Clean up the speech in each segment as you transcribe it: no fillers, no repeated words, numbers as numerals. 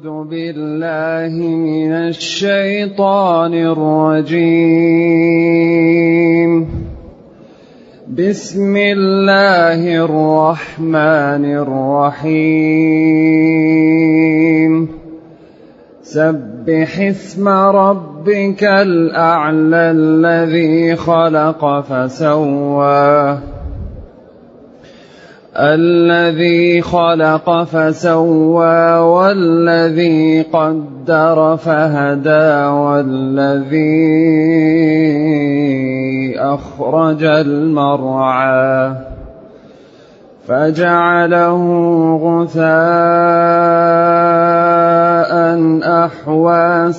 أعوذ بالله من الشيطان الرجيم. بسم الله الرحمن الرحيم. سبح اسم ربك الأعلى الذي خلق فسوى والذي قدر فهدى والذي أخرج المرعى فجعله غثاء أحوى.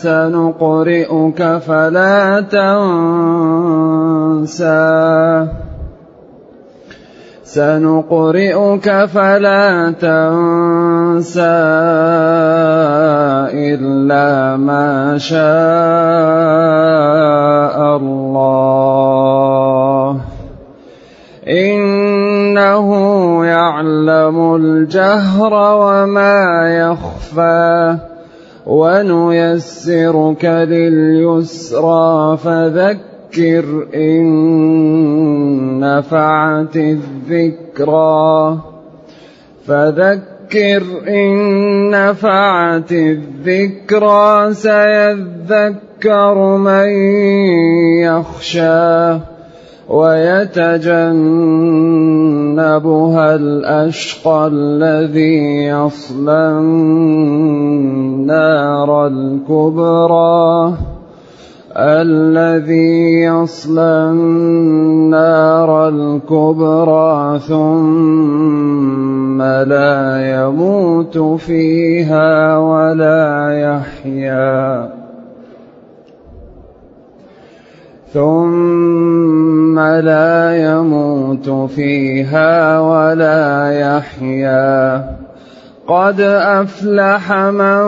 سنقرئك فلا تنسى إلا ما شاء الله إنه يعلم الجهر وما يخفى. ونيسرك لليسرى فذكر إن نفعت الذكرى سيذكر من يخشى ويتجنبها الأشقى الذي يصلى النار الكبرى ثم لا يموت فيها ولا يحيا. قد أفلح من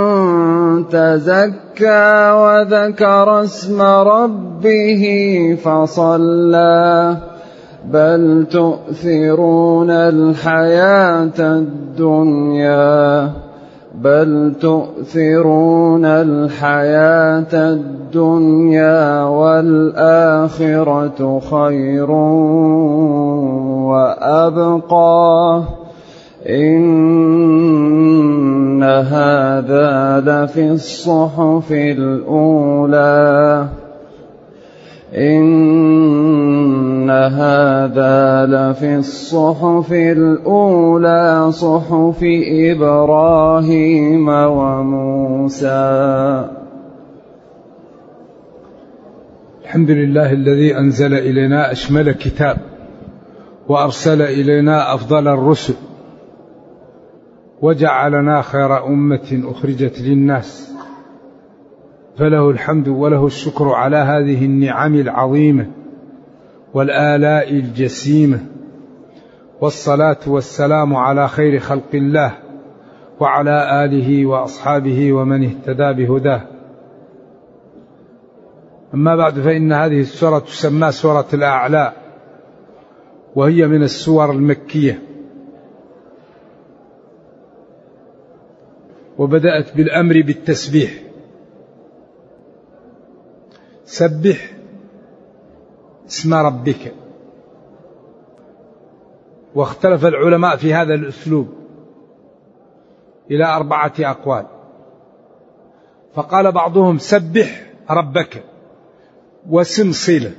تزكى وذكر اسم ربه فصلى. بل تؤثرون الحياة الدنيا والآخرة خير وأبقى. إن هذا لفي الصحف الأولى صحف إبراهيم وموسى. الحمد لله الذي أنزل إلينا أشمل كتاب وأرسل إلينا أفضل الرسل وجعلنا خير أمة أخرجت للناس، فله الحمد وله الشكر على هذه النعم العظيمة والآلاء الجسيمة. والصلاة والسلام على خير خلق الله وعلى آله وأصحابه ومن اهتدى بهداه. أما بعد، فإن هذه السورة تسمى سورة الأعلى، وهي من السور المكية، وبدأت بالأمر بالتسبيح. سبح اسم ربك. واختلف العلماء في هذا الأسلوب إلى 4 أقوال. فقال بعضهم سبح ربك واسم صلة،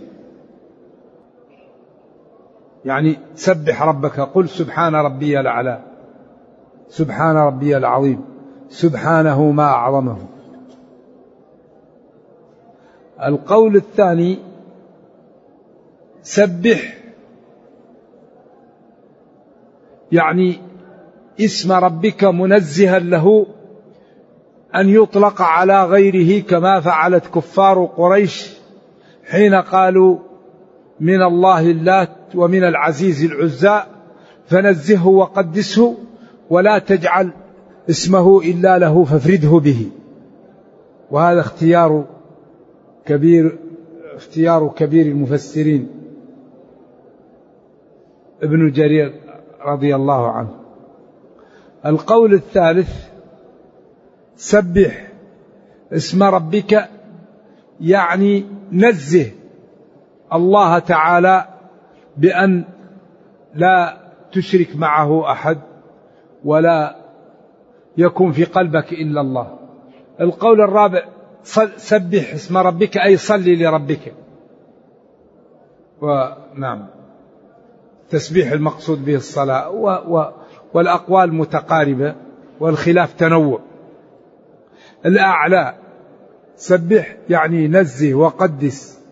يعني سبح ربك، قل سبحان ربي الأعلى، سبحان ربي العظيم، سبحانه ما أعظمه. القول الثاني سبح يعني اسم ربك منزها له أن يطلق على غيره، كما فعلت كفار قريش حين قالوا من الله اللات ومن العزيز العزى، فنزهه وقدسه ولا تجعل اسمه إلا له فافرده به. وهذا اختيار كبير المفسرين ابن جرير رضي الله عنه. القول الثالث سبح اسم ربك يعني نزه الله تعالى بأن لا تشرك معه أحد ولا يكون في قلبك إلا الله. القول الرابع سبح اسم ربك أي صلي لربك. ونعم تسبيح المقصود به الصلاة، والأقوال متقاربة والخلاف تنوع. الأعلى سبح يعني نزه وقدس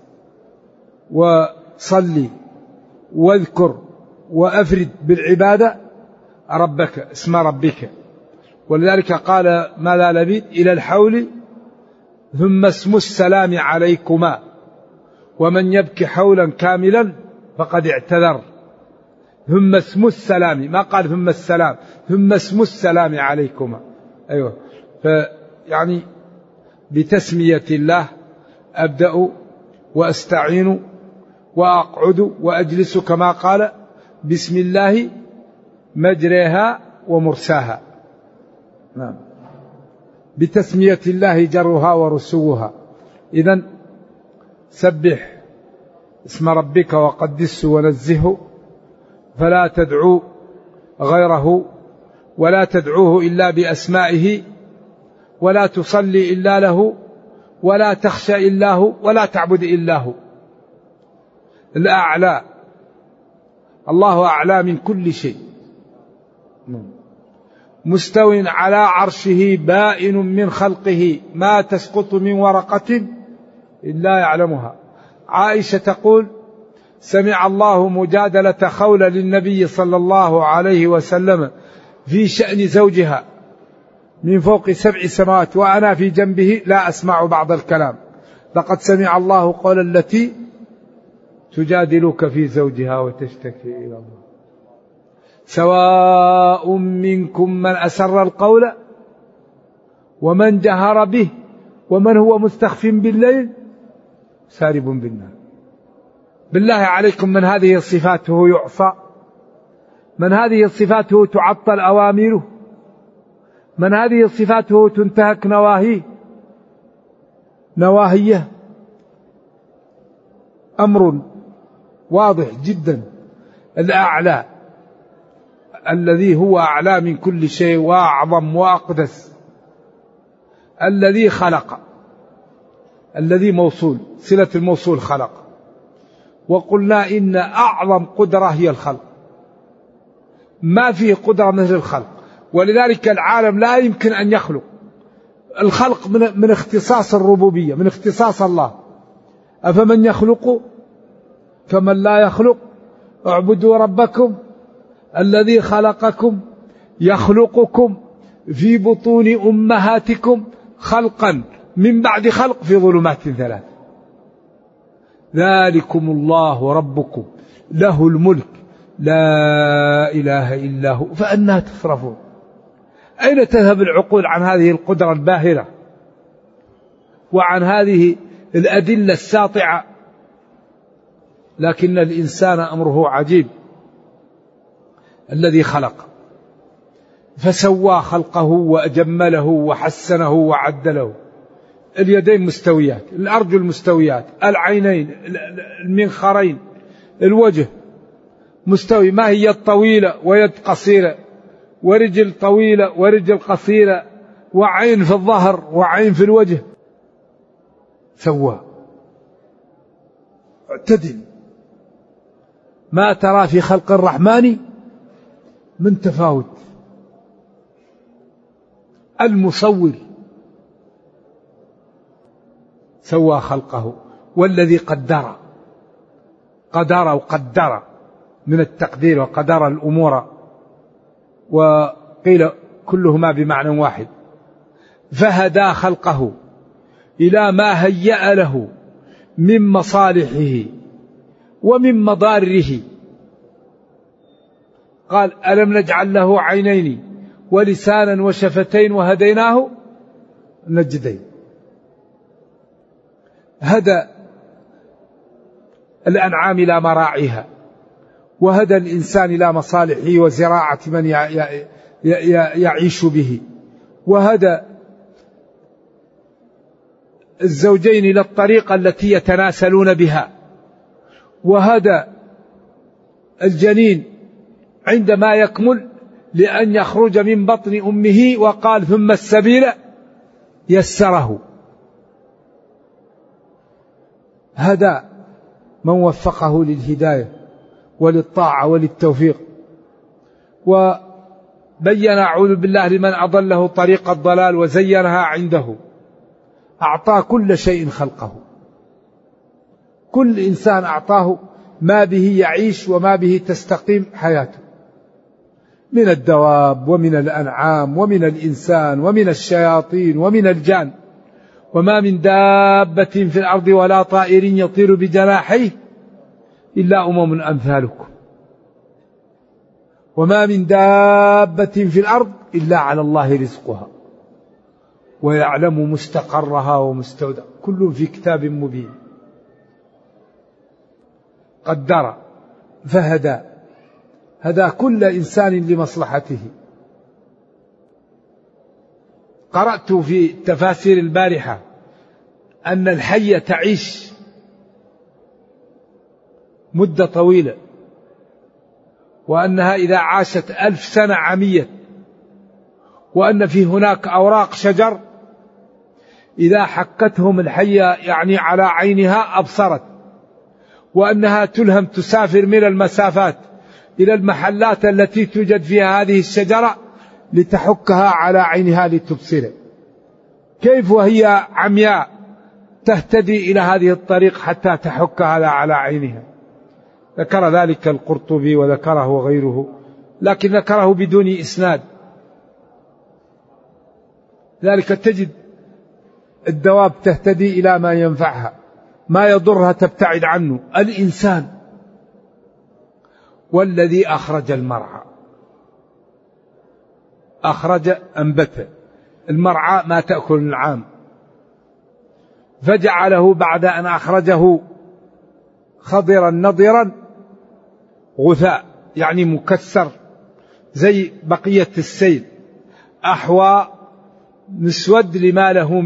وصلي واذكر وأفرد بالعبادة ربك اسم ربك. ولذلك قال ما لا لبيد إلى الحول ثم اسم السلام عليكما ومن يبكي حولا كاملا فقد اعتذر. ثم اسم السلام، ما قال ثم السلام، ثم اسم السلام عليكما. أيوة، فيعني بتسمية الله أبدأ وأستعين وأقعد وأجلس كما قال بسم الله مجريها ومرساها. نعم، بتسمية الله جرها ورسوها. إذن سبح اسم ربك وقدسه ونزهه، فلا تدعو غيره ولا تدعوه إلا بأسمائه ولا تصلي إلا له ولا تخشى إلا هو ولا تعبد إلا هو. الأعلى، الله أعلى من كل شيء، مستو على عرشه بائن من خلقه ما تسقط من ورقة إلا يعلمها. عائشة تقول سمع الله مجادلة خولة للنبي صلى الله عليه وسلم في شأن زوجها من فوق 7 سماوات وأنا في جنبه لا أسمع بعض الكلام. لقد سمع الله قول التي تجادلك في زوجها وتشتكي إلى الله سواء منكم من أسر القول ومن جهر به ومن هو مستخف بالليل سارب بالنهار. بالله عليكم، من هذه صفاته يعصى؟ من هذه صفاته تعطل أوامره؟ من هذه صفاته تنتهك نواهيه؟ أمر واضح جدا. الأعلى الذي هو أعلى من كل شيء وأعظم وأقدس، الذي خلق، الذي موصول، صلة الموصول خلق. وقلنا إن أعظم قدرة هي الخلق، ما فيه قدرة مثل الخلق. ولذلك العالم لا يمكن أن يخلق. الخلق من اختصاص الربوبية، من اختصاص الله. أفمن يخلق كمن لا يخلق؟ اعبدوا ربكم الذي خلقكم يخلقكم في بطون أمهاتكم خلقا من بعد خلق في ظلمات 3. ذلكم الله ربكم له الملك لا إله إلا هو فأنى تصرفون. أين تذهب العقول عن هذه القدرة الباهرة وعن هذه الأدلة الساطعة؟ لكن الإنسان أمره عجيب. الذي خلق فسوى خلقه وأجمله وحسنه وعدله. اليدين مستويات، الأرجل مستويات، العينين، المنخرين، الوجه مستوي، ما هي يد طويلة ويد قصيرة ورجل طويلة ورجل قصيرة وعين في الظهر وعين في الوجه. سوى اعتدل. ما ترى في خلق الرحمن من تفاوت. المصور سوى خلقه. والذي قدر وقدر من التقدير وقدر الأمور، وقيل كلهما بمعنى واحد. فهدى خلقه إلى ما هيأ له من مصالحه ومن مضاره. قال ألم نجعل له عينين ولسانا وشفتين وهديناه النجدين. هدى الأنعام إلى مراعيها، وهدى الإنسان إلى مصالحه وزراعة من يعيش به، وهدى الزوجين إلى الطريقة التي يتناسلون بها، وهدى الجنين عندما يكمل لأن يخرج من بطن أمه، وقال ثم السبيل يسره. هدى من وفقه للهداية وللطاعة وللتوفيق، وبين أعوذ بالله لمن أضله طريق الضلال وزينها عنده. أعطى كل شيء خلقه، كل إنسان أعطاه ما به يعيش وما به تستقيم حياته، من الدواب ومن الأنعام ومن الإنسان ومن الشياطين ومن الجان. وما من دابة في الأرض ولا طائر يطير بجناحيه إلا أمم أمثالكم، وما من دابة في الأرض إلا على الله رزقها ويعلم مستقرها ومستودع، كل في كتاب مبين. قدر فهدى، هدى كل إنسان لمصلحته. قرأت في تفاسير البارحة أن الحية تعيش مدة طويلة، وأنها إذا عاشت 1000 سنة عميت، وأن في هناك أوراق شجر إذا حكتهم الحية يعني على عينها أبصرت، وأنها تلهم تسافر من المسافات إلى المحلات التي توجد فيها هذه الشجرة لتحكها على عينها لتبصر. كيف وهي عمياء تهتدي إلى هذه الطريق حتى تحك على عينها؟ ذكر ذلك القرطبي وذكره غيره، لكن ذكره بدون إسناد. ذلك تجد الدواب تهتدي إلى ما ينفعها، ما يضرها تبتعد عنه. الإنسان والذي أخرج المرعى، أخرج أنبت المرعى ما تأكل العام، فجعله بعد أن أخرجه خضرا نضرا غثاء، يعني مكسر زي بقية السيل، أحوى مسود لما له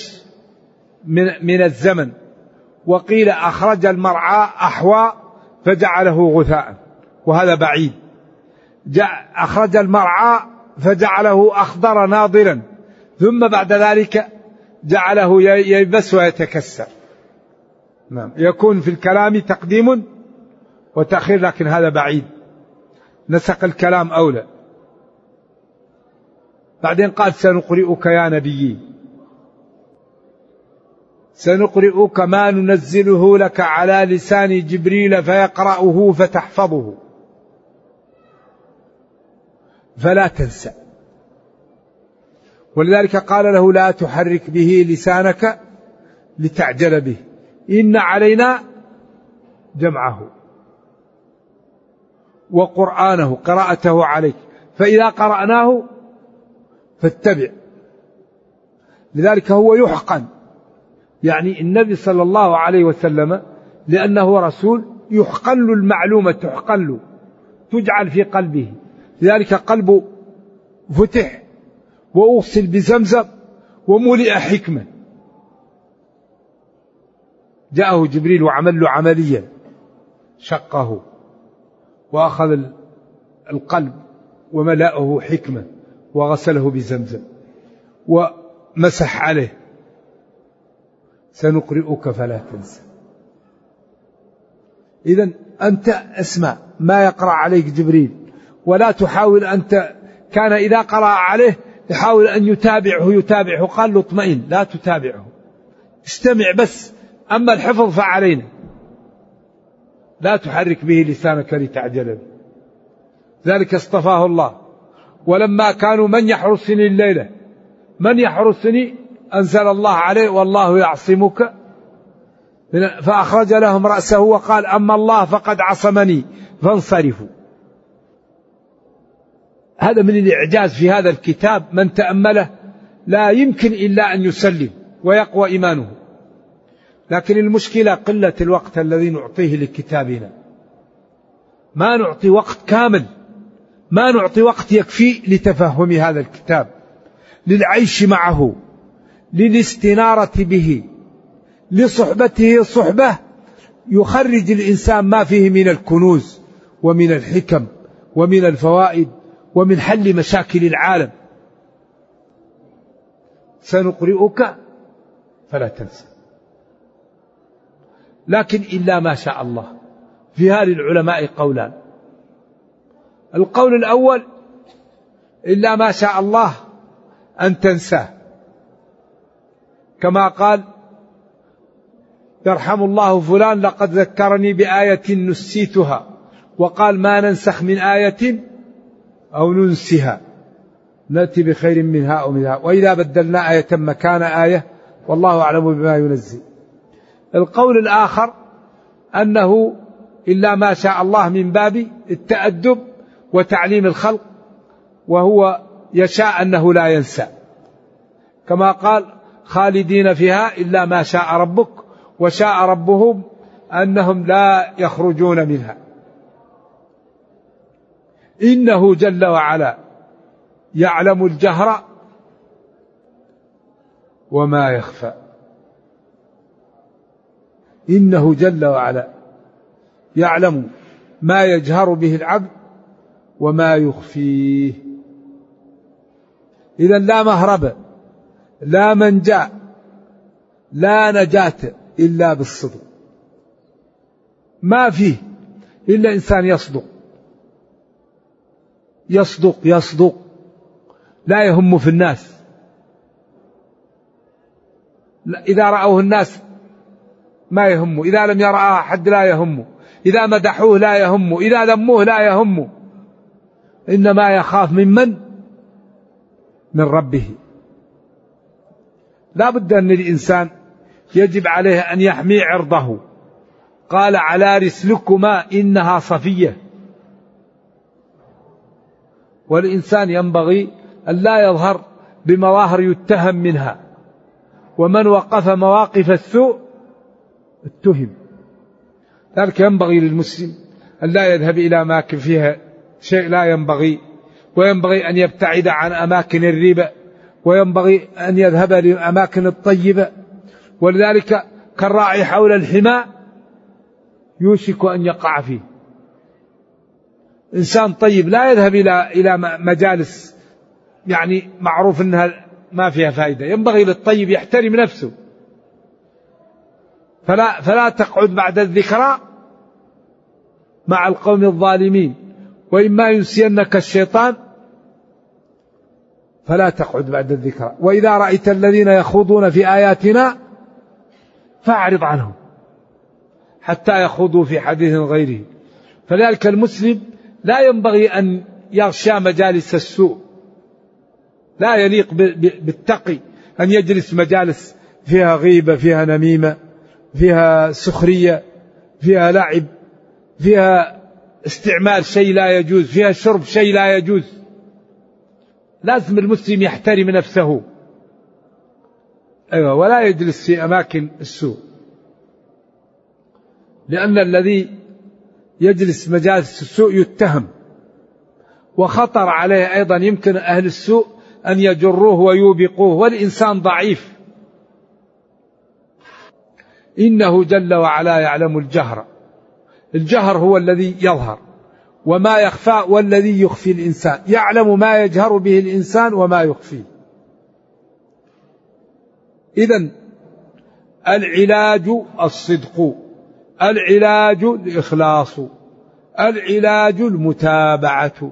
من الزمن. وقيل أخرج المرعى أحوى فجعله غثاء، وهذا بعيد. أخرج المرعى فجعله أخضر ناضرا، ثم بعد ذلك جعله ييبس ويتكسر. نعم، يكون في الكلام تقديم وتأخير، لكن هذا بعيد، نسق الكلام أولى. بعدين قال سنقرئك يا نبي، سنقرئك ما ننزله لك على لسان جبريل فيقرأه فتحفظه فلا تنسى. ولذلك قال له لا تحرك به لسانك لتعجل به، إن علينا جمعه وقرآنه قراءته عليك، فإذا قرأناه فاتبع. لذلك هو يحقن، يعني النبي صلى الله عليه وسلم لأنه رسول يحقن له المعلومة، تحقن له، تجعل في قلبه. لذلك قلبه فتح وأغسل بزمزم وملئ حكمة. جاءه جبريل وعمل له عمليا، شقه وأخذ القلب وملأه حكمة وغسله بزمزم ومسح عليه. سنقرئك فلا تنسى. إذن أنت اسمع ما يقرأ عليك جبريل، ولا تحاول أنت. كان إذا قرأ عليه يحاول أن يتابعه، قال له اطمئن لا تتابعه، استمع بس، أما الحفظ فعلينا. لا تحرك به لسانك لتعجل به. ذلك اصطفاه الله. ولما كانوا من يحرسني الليلة، من يحرسني أنزل الله عليه والله يعصمك، فأخرج لهم رأسه وقال أما الله فقد عصمني فانصرفوا. هذا من الإعجاز في هذا الكتاب، من تأمله لا يمكن إلا أن يسلم ويقوى إيمانه. لكن المشكلة قلة الوقت الذي نعطيه لكتابنا. ما نعطي وقت كامل، ما نعطي وقت يكفي لتفهم هذا الكتاب، للعيش معه، للاستنارة به، لصحبته صحبة يخرج الإنسان ما فيه من الكنوز ومن الحكم ومن الفوائد ومن حل مشاكل العالم. سنقرئك فلا تنسى. لكن إلا ما شاء الله. فيها للعلماء قولان. القول الأول إلا ما شاء الله أن تنساه، كما قال يرحم الله فلان لقد ذكرني بآية نسيتها، وقال ما ننسخ من آية أو ننسها نأتي بخير منها أو منها وإذا بدلنا آية مكان آية والله أعلم بما ينزل. القول الآخر أنه إلا ما شاء الله من باب التأدب وتعليم الخلق، وهو يشاء أنه لا ينسى، كما قال خالدين فيها إلا ما شاء ربك وشاء ربهم أنهم لا يخرجون منها. إنه جل وعلا يعلم الجهر وما يخفى. إنه جل وعلا يعلم ما يجهر به العبد وما يخفيه. إذن لا مهرب لا منجا لا نجاة إلا بالصدق. ما فيه إلا إنسان يصدق لا يهم في الناس. إذا رأوه الناس ما يهمه، إذا لم يرأه أحد لا يهمه، إذا مدحوه لا يهمه، إذا ذموه لا يهمه، إنما يخاف من ربه. لا بد أن الإنسان يجب عليه أن يحمي عرضه. قال على رسلكما إنها صفية. والإنسان ينبغي أن لا يظهر بمظاهر يتهم منها، ومن وقف مواقف السوء اتهم. ذلك ينبغي للمسلم أن لا يذهب إلى أماكن فيها شيء لا ينبغي، وينبغي أن يبتعد عن أماكن الربا، وينبغي أن يذهب للأماكن الطيبة. ولذلك كالراعي حول الحمى يوشك أن يقع فيه. إنسان طيب لا يذهب إلى مجالس يعني معروف أنها ما فيها فائدة. ينبغي للطيب يحترم نفسه، فلا تقعد بعد الذكرى مع القوم الظالمين، وإما ينسينك الشيطان فلا تقعد بعد الذكرى. وإذا رأيت الذين يخوضون في آياتنا فاعرض عنهم حتى يخوضوا في حديث غيره. فذلك المسلم لا ينبغي أن يغشى مجالس السوء. لا يليق بالتقي أن يجلس مجالس فيها غيبة، فيها نميمة، فيها سخرية، فيها لعب، فيها استعمال شيء لا يجوز، فيها شرب شيء لا يجوز. لازم المسلم يحترم نفسه، ولا يجلس في أماكن السوء، لأن الذي يجلس مجالس السوء يتهم، وخطر عليه أيضا يمكن أهل السوء أن يجروه ويوبقوه، والإنسان ضعيف. إنه جل وعلا يعلم الجهر هو الذي يظهر، وما يخفى والذي يخفي الإنسان. يعلم ما يجهر به الإنسان وما يخفيه. إذن العلاج الصدق، العلاج الإخلاص، العلاج المتابعة.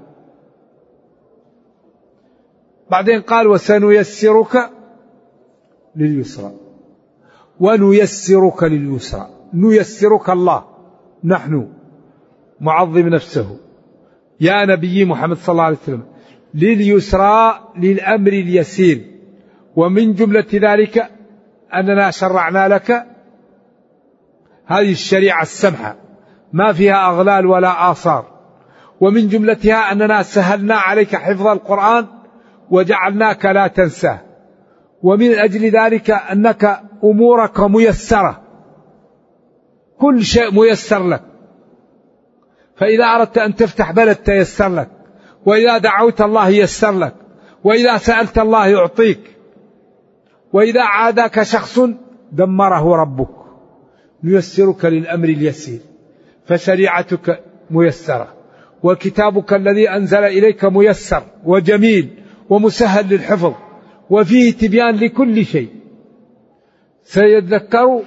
بعدين قال وسنيسرك لليسرى، ونيسرك لليسرى. نيسرك الله، نحن معظم نفسه يا نبي محمد صلى الله عليه وسلم لليسرى، للأمر اليسير. ومن جملة ذلك أننا شرعنا لك هذه الشريعة السمحة ما فيها أغلال ولا آثار. ومن جملتها أننا سهلنا عليك حفظ القرآن وجعلناك لا تنساه. ومن أجل ذلك أنك أمورك ميسرة، كل شيء ميسر لك. فإذا أردت أن تفتح بلد تيسر لك، وإذا دعوت الله يسر لك، وإذا سألت الله يعطيك، وإذا عاداك شخص دمره ربك. نيسرك للأمر اليسير، فشريعتك ميسرة، وكتابك الذي أنزل إليك ميسر وجميل ومسهل للحفظ، وفيه تبيان لكل شيء. سيذكر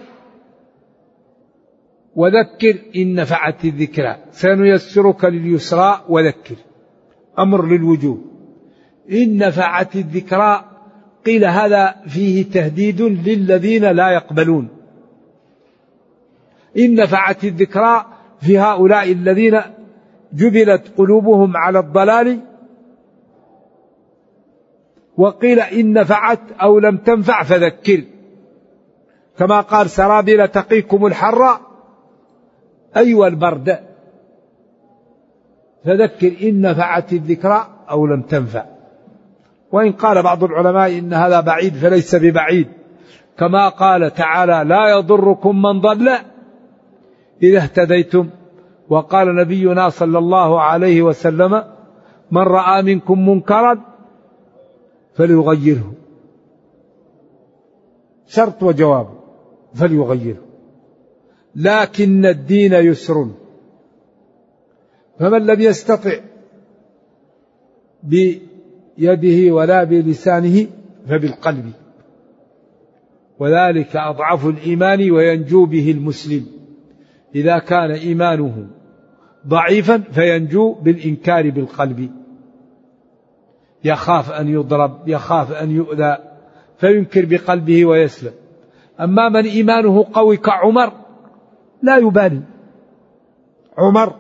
وذكر إن نفعت الذكرى، سنيسرك لليسرى وذكر، أمر للوجوب. إن نفعت الذكرى، قيل هذا فيه تهديد للذين لا يقبلون. إن نفعت الذكرى في هؤلاء الذين جبلت قلوبهم على الضلال، وقيل إن نفعت أو لم تنفع فذكر، كما قال سرابيل تقيكم الحر أيوة البرد، فذكر إن نفعت الذكرى أو لم تنفع. وإن قال بعض العلماء إن هذا بعيد فليس ببعيد، كما قال تعالى لا يضركم من ضل إذا اهتديتم. وقال نبينا صلى الله عليه وسلم من رأى منكم منكرا فليغيره، شرط وجواب، فليغيره. لكن الدين يسر، فمن لم يستطع بيده ولا بلسانه فبالقلب، وذلك أضعف الإيمان وينجو به المسلم. إذا كان إيمانه ضعيفا فينجو بالإنكار بالقلب، يخاف أن يضرب، يخاف أن يؤذى فينكر بقلبه ويسلم. أما من إيمانه قوي كعمر لا يبالي، عمر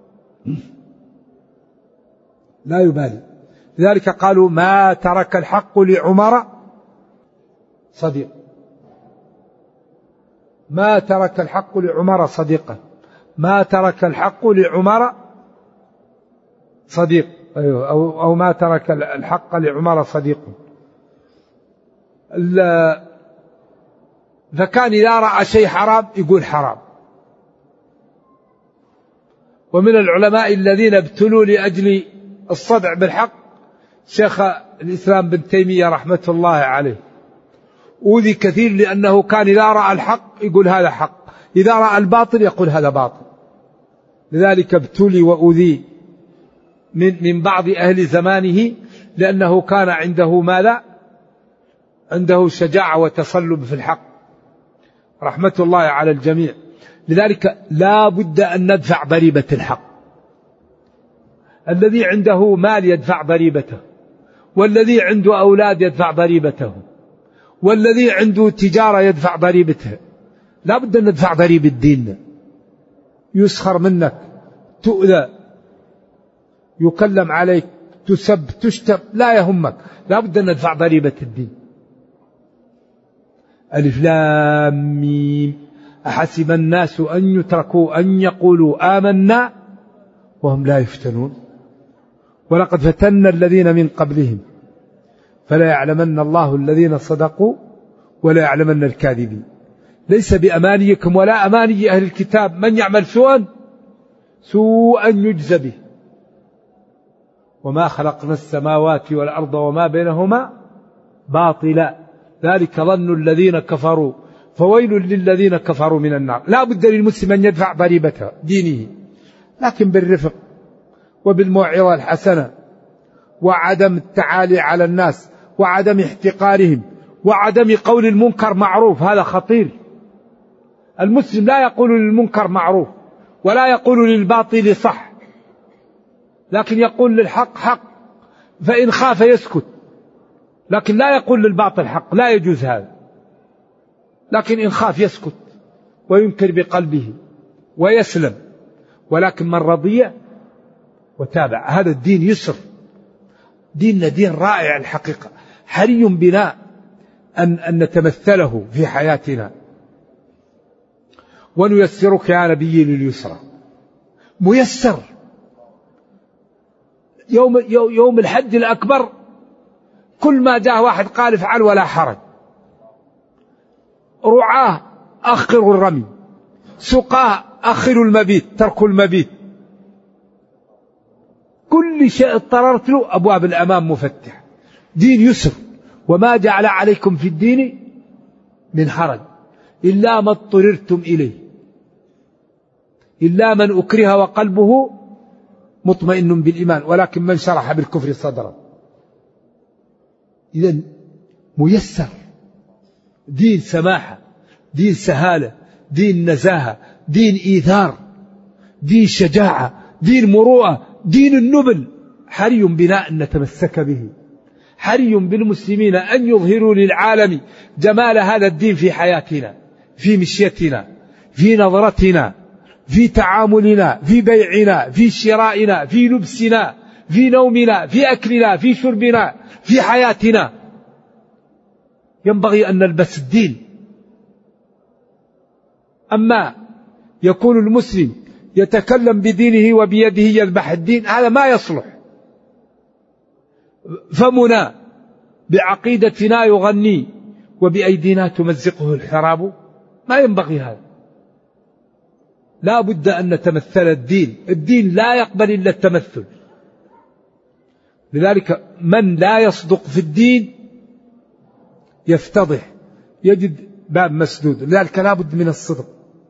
لا يبالي. لذلك قالوا ما ترك الحق لعمر صديق، ما ترك الحق لعمر صديقا، ما ترك الحق لعمر صديق، أو ما ترك الحق لعمر صديق. فكان إذا رأى شيء حرام يقول حرام. ومن العلماء الذين ابتلوا لأجل الصدع بالحق شيخ الإسلام بن تيمية رحمة الله عليه، أوذي كثير لأنه كان إذا رأى الحق يقول هذا حق، إذا رأى الباطل يقول هذا باطل. لذلك ابتلي وأوذي من بعض أهل زمانه، لأنه كان عنده ماذا؟ عنده شجاعة وتصلب في الحق، رحمة الله على الجميع. لذلك لا بد أن ندفع ضريبة الحق. الذي عنده مال يدفع ضريبته، والذي عنده أولاد يدفع ضريبته، والذي عنده تجارة يدفع ضريبته. لا بد أن ندفع ضريبة ديننا. يسخر منك، تؤذى، يكلم عليك، تسب، تشتم، لا يهمك، لا بد أن ندفع ضريبة الدين. ألف لام ميم أحسب الناس أن يتركوا أن يقولوا آمنا وهم لا يفتنون ولقد فتنا الذين من قبلهم فلا يعلمن الله الذين صدقوا ولا يعلمن الكاذبين. ليس بأمانيكم ولا أماني أهل الكتاب، من يعمل سوءا يجزى به. وما خلقنا السماوات والأرض وما بينهما باطلا ذلك ظن الذين كفروا فويل للذين كفروا من النار. لا بد للمسلم أن يدفع ضريبة دينه، لكن بالرفق وبالموعظة الحسنة، وعدم التعالي على الناس، وعدم احتقارهم، وعدم قول المنكر معروف. هذا خطير. المسلم لا يقول للمنكر معروف ولا يقول للباطل صح، لكن يقول للحق حق، فإن خاف يسكت، لكن لا يقول للباطل حق، لا يجوز هذا. لكن إن خاف يسكت وينكر بقلبه ويسلم. ولكن من رضي وتابع، هذا الدين يسر، ديننا دين رائع الحقيقة، حري بنا أن نتمثله في حياتنا. ونيسرك يا نبي لليسرى، ميسر. يوم الحج الأكبر كل ما جاء واحد قال افعل ولا حرج. رعاه أخروا الرمي، سقاه أخروا المبيت، تركوا المبيت. كل شيء اضطررت له أبواب الأمام مفتح. دين يسر، وما جعل عليكم في الدين من حرج. إلا ما اضطررتم إليه، إلا من أكره وقلبه مطمئن بالإيمان ولكن من شرح بالكفر صدرا. إذن ميسر، دين سماحة، دين سهالة، دين نزاهة، دين إيثار، دين شجاعة، دين مروءة، دين النبل. حري بنا أن نتمسك به، حري بالمسلمين أن يظهروا للعالم جمال هذا الدين في حياتنا، في مشيتنا، في نظرتنا، في تعاملنا، في بيعنا، في شرائنا، في لبسنا، في نومنا، في أكلنا، في شربنا، في حياتنا. ينبغي أن نلبس الدين. أما يكون المسلم يتكلم بدينه وبيده يذبح الدين، هذا ما يصلح. فمنا بعقيدتنا يغني وبأيدينا تمزقه الحراب، ما ينبغي هذا. لا بد أن نتمثل الدين، الدين لا يقبل إلا التمثل. لذلك من لا يصدق في الدين يفتضح، يجد باب مسدود. لذلك لا بد من الصدق،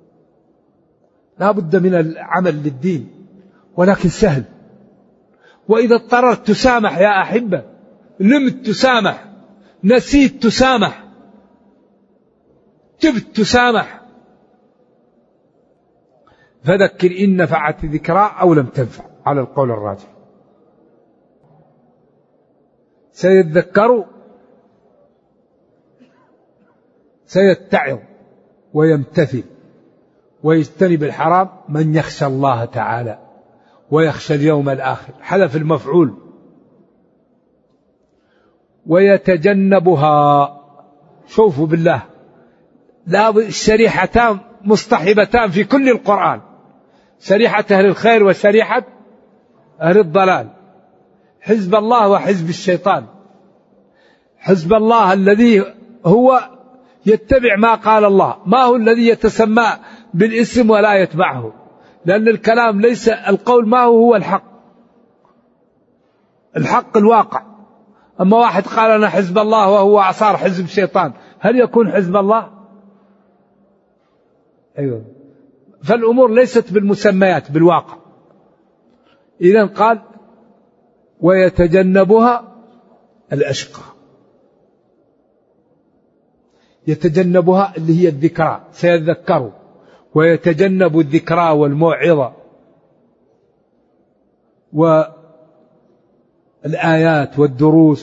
لا بد من العمل للدين، ولكن سهل. وإذا اضطررت تسامح يا أحبة، لمت تسامح، نسيت تسامح، تبت تسامح. فذكر إن نفعت ذكرى أو لم تنفع على القول الراجح. سيذكر، سيتعظ ويمتثل ويجتنب الحرام من يخشى الله تعالى ويخشى اليوم الآخر. حذف المفعول. ويتجنبها، شوفوا بالله، لا الشريحتان مصطحبتان في كل القرآن، شريحة أهل الخير وشريحة أهل الضلال، حزب الله وحزب الشيطان. حزب الله الذي هو يتبع ما قال الله، ما هو الذي يتسمى بالاسم ولا يتبعه، لأن الكلام ليس القول، ما هو الحق، الحق الواقع. أما واحد قال أنا حزب الله وهو صار حزب الشيطان، هل يكون حزب الله؟ أيوة. فالأمور ليست بالمسميات، بالواقع. إذن قال ويتجنبها الأشقى. يتجنبها اللي هي الذكرى، سيذكروا، ويتجنب الذكرى والموعظة والآيات والدروس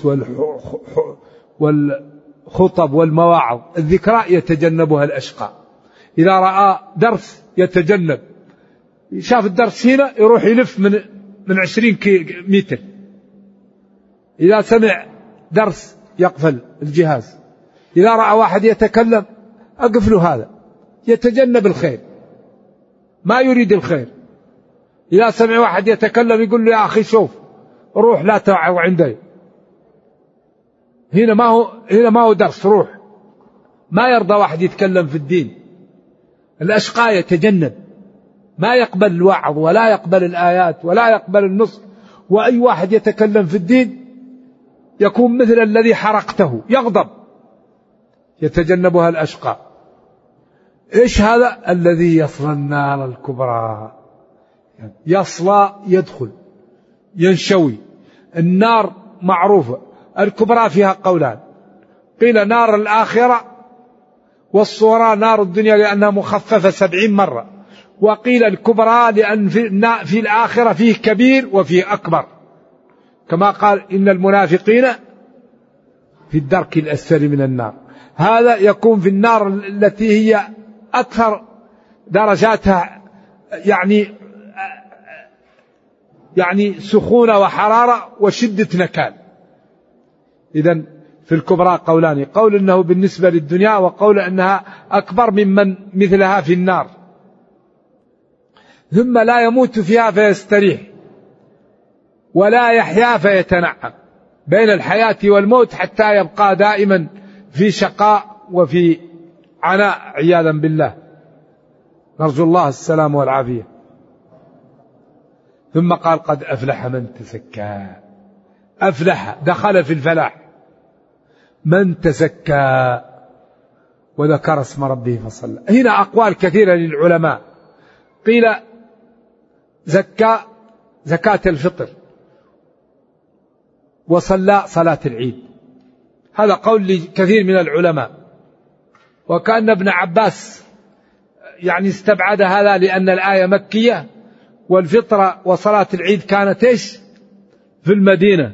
والخطب والمواعظ. الذكرى يتجنبها الأشقى. إذا رأى درس يتجنب، شاف الدرس هنا يروح يلف من 20 متر. إذا سمع درس يقفل الجهاز. إذا رأى واحد يتكلم أقف له، هذا يتجنب الخير، ما يريد الخير. إذا سمع واحد يتكلم يقول له يا أخي شوف روح لا توعظ عندي، هنا ما هو درس، روح. ما يرضى واحد يتكلم في الدين. الأشقى يتجنب، ما يقبل الوعظ ولا يقبل الآيات ولا يقبل النصح. وأي واحد يتكلم في الدين يكون مثل الذي حرقته، يغضب. يتجنبها الأشقى. إيش هذا؟ الذي يصلى النار الكبرى. يصلى يدخل، ينشوي. النار معروفة، الكبرى فيها قولان، قيل نار الآخرة، والصغرى نار الدنيا لأنها مخففة 70 مرة، وقيل الكبرى لأن في الآخرة فيه كبير وفيه أكبر، كما قال إن المنافقين في الدرك الأسفل من النار. هذا يكون في النار التي هي أكثر درجاتها يعني سخونة وحرارة وشدة نكال. إذن في الكبرى قولان، قول أنه بالنسبة للدنيا، وقول أنها أكبر ممن مثلها في النار. ثم لا يموت فيها فيستريح، ولا يحيا فيتنعم، بين الحياة والموت حتى يبقى دائما في شقاء وفي عناء عياذا بالله، نرجو الله السلام والعافية. ثم قال قد أفلح من تزكى. أفلح، دخل في الفلاح. من تزكى وذكر اسم ربه فصلى. هنا أقوال كثيرة للعلماء. قيل زكاة الفطر وصلى صلاة العيد، هذا قول لكثير من العلماء، وكأن ابن عباس يعني استبعد هذا لأن الآية مكية، والفطرة وصلاة العيد كانت إيش في المدينة.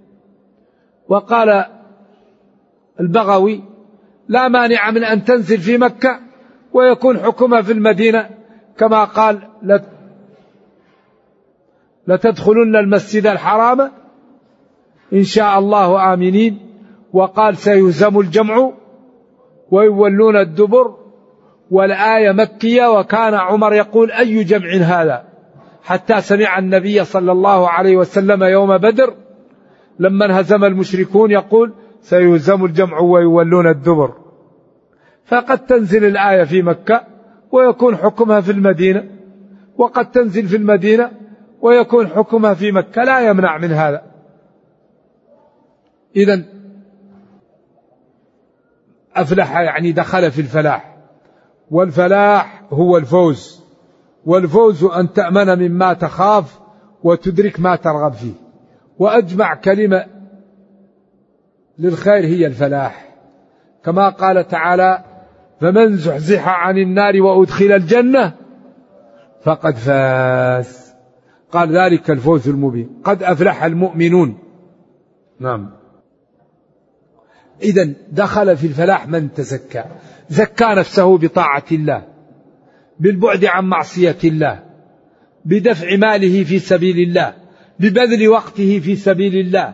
وقال البغوي لا مانع من أن تنزل في مكة ويكون حكمها في المدينة، كما قال لتدخلن المسجد الحرام إن شاء الله آمنين، وقال سيهزم الجمع ويولون الدبر، والآية مكية. وكان عمر يقول أي جمع هذا، حتى سمع النبي صلى الله عليه وسلم يوم بدر لما انهزم المشركون يقول سيهزم الجمع ويولون الدبر. فقد تنزل الآية في مكة ويكون حكمها في المدينة، وقد تنزل في المدينة ويكون حكمها في مكة، لا يمنع من هذا. إذن أفلح يعني دخل في الفلاح، والفلاح هو الفوز، والفوز أن تأمن مما تخاف وتدرك ما ترغب فيه. وأجمع كلمة للخير هي الفلاح، كما قال تعالى فمن زحزح عن النار وأدخل الجنة فقد فاز، قال ذلك الفوز المبين، قد أفلح المؤمنون. نعم. إذن دخل في الفلاح من تزكى، زكى نفسه بطاعة الله، بالبعد عن معصية الله، بدفع ماله في سبيل الله، ببذل وقته في سبيل الله،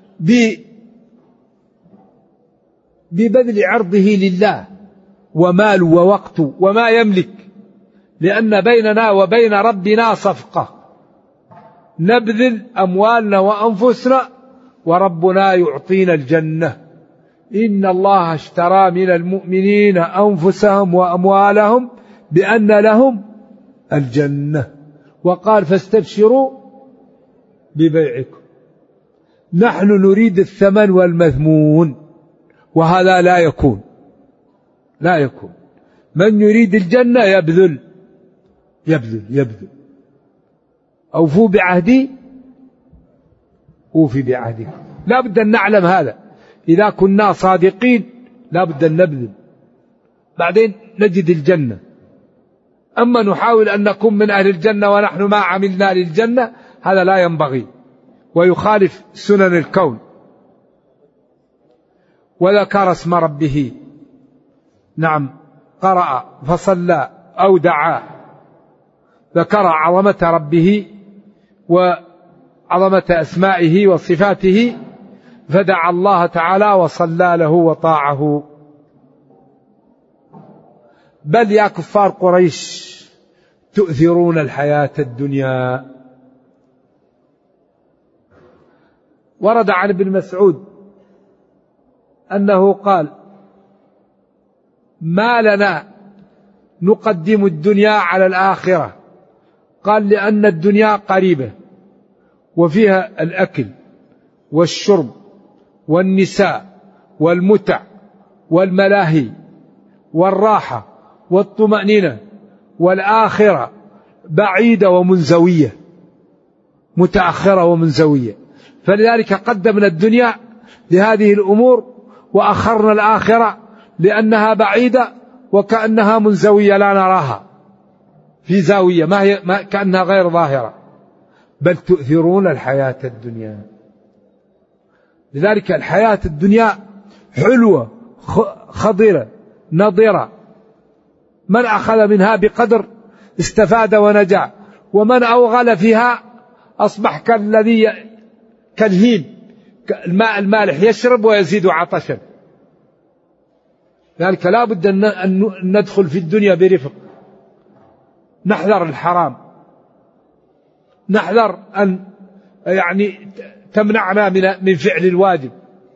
ببذل عرضه لله، وماله ووقته وما يملك، لأن بيننا وبين ربنا صفقة، نبذل أموالنا وأنفسنا وربنا يعطينا الجنة. إن الله اشترى من المؤمنين أنفسهم وأموالهم بأن لهم الجنة، وقال فاستبشروا ببيعكم. نحن نريد الثمن والمذمون، وهذا لا يكون. من يريد الجنة يبذل. أوفوا بعهدي أوفي بعهدكم. لا بد أن نعلم هذا، إذا كنا صادقين لا بد أن نبذل، بعدين نجد الجنة. أما نحاول أن نكون من أهل الجنة ونحن ما عملنا للجنة، هذا لا ينبغي ويخالف سنن الكون. وذكر اسم ربه، نعم، قرأ فصلى أو دعا، ذكر عظمة ربه وعظمة أسمائه وصفاته، فدعا الله تعالى وصلى له وطاعه. بل يا كفار قريش تؤثرون الحياة الدنيا. ورد عن ابن مسعود أنه قال ما لنا نقدم الدنيا على الآخرة، قال لأن الدنيا قريبة وفيها الأكل والشرب والنساء والمتع والملاهي والراحة والطمأنينة، والآخرة بعيدة ومنزوية، متأخرة ومنزوية، فلذلك قدمنا الدنيا لهذه الأمور وأخرنا الآخرة لأنها بعيدة وكأنها منزوية لا نراها، في زاوية ما كأنها غير ظاهرة. بل تؤثرون الحياة الدنيا. لذلك الحياة الدنيا حلوة خضرة نضرة، من أخذ منها بقدر استفاد ونجا، ومن أوغل فيها أصبح كالهيم، الماء المالح يشرب ويزيد عطشا. ذلك لا بد أن ندخل في الدنيا برفق، نحذر الحرام، نحذر أن تمنعنا من فعل الواجب،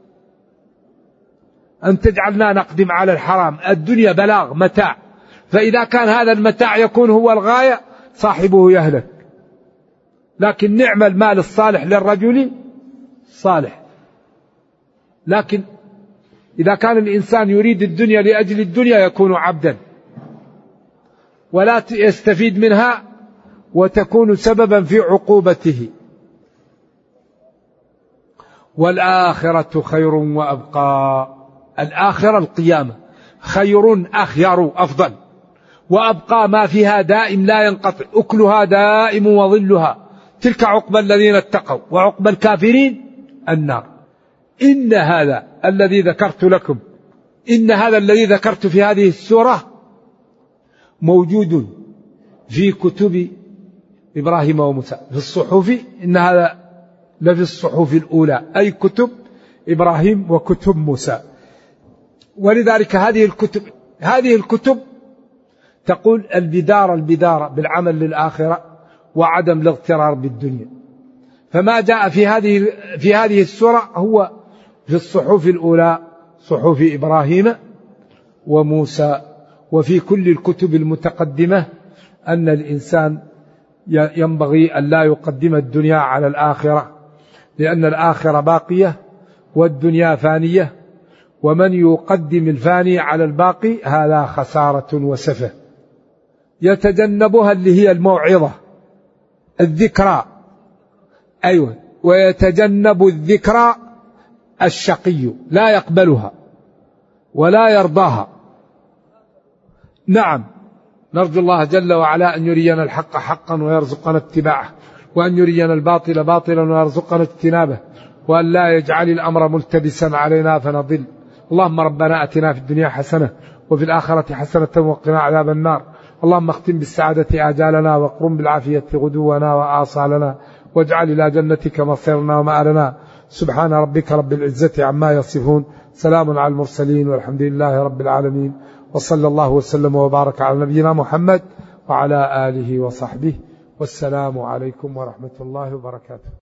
أن تجعلنا نقدم على الحرام. الدنيا بلاغ متاع، فإذا كان هذا المتاع يكون هو الغاية صاحبه يهلك. لكن نعم المال الصالح للرجل صالح، لكن إذا كان الإنسان يريد الدنيا لأجل الدنيا يكون عبدا ولا يستفيد منها وتكون سببا في عقوبته. والآخرة خير وأبقى. الآخرة القيامة خير أخير أفضل، وأبقى ما فيها دائم لا ينقطع، أكلها دائم وظلها. تلك عقبى الذين اتقوا، وعقبى الكافرين النار. إن هذا الذي ذكرت لكم، إن هذا الذي ذكرت في هذه السورة موجود في كتب إبراهيم وموسى في الصحف. إن هذا لفي الصحف الأولى، أي كتب إبراهيم وكتب موسى. ولذلك هذه الكتب تقول البدار بالعمل للآخرة وعدم الاغترار بالدنيا. فما جاء في هذه السورة هو في الصحف الأولى، صحف إبراهيم وموسى. وفي كل الكتب المتقدمة أن الإنسان ينبغي أن لا يقدم الدنيا على الآخرة، لأن الآخرة باقية والدنيا فانية، ومن يقدم الفاني على الباقي هذا خسارة وسفه. يتجنبها اللي هي الموعظة الذكرى، أيوة، ويتجنب الذكرى الشقي لا يقبلها ولا يرضاها. نعم، نرجو الله جل وعلا أن يرينا الحق حقا ويرزقنا اتباعه، وأن يرينا الباطل باطلا ويرزقنا اجتنابه، وأن لا يجعل الأمر ملتبسا علينا فنضل. اللهم ربنا أتنا في الدنيا حسنة وفي الآخرة حسنة وقنا عذاب النار. اللهم اختم بالسعادة آجالنا واقرم بالعافية غدونا وآصالنا، واجعل إلى جنتك مصيرنا ومآلنا. سبحان ربك رب العزة عما يصفون، سلام على المرسلين والحمد لله رب العالمين، وصلى الله وسلم وبارك على نبينا محمد وعلى آله وصحبه، والسلام عليكم ورحمة الله وبركاته.